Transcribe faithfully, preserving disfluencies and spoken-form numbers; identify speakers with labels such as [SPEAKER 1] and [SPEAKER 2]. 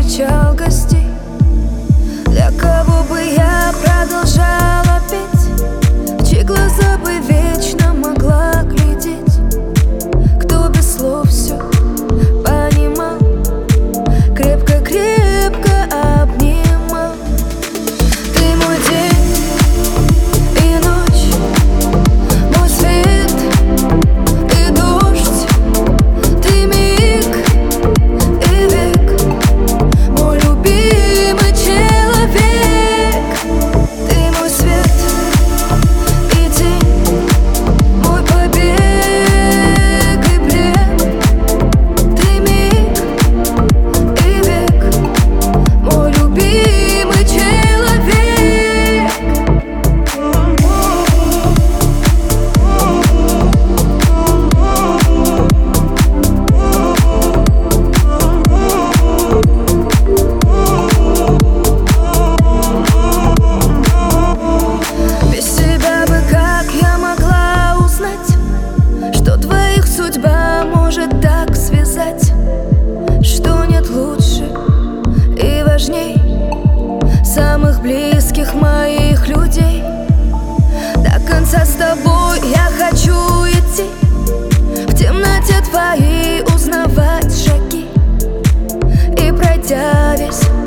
[SPEAKER 1] встречал гостей. Для кого бы я продолжала петь, в чьи глаза бы вечно могла глядеть, кто без слов все понимал, крепко-крепко обнимал. Ты мой день и ночь, мой свет и дождь, ты миг и век, мой любимый человек. Ты мой свет и тень, мой побег и плен, ты миг и век, мой любимый человек. Без тебя бы как я могла узнать, что двоих судьба может так связать, что нет лучше и важней самых близких моих людей. До конца с тобой я хочу идти, в темноте твоей узнавать шаги, и пройдя весь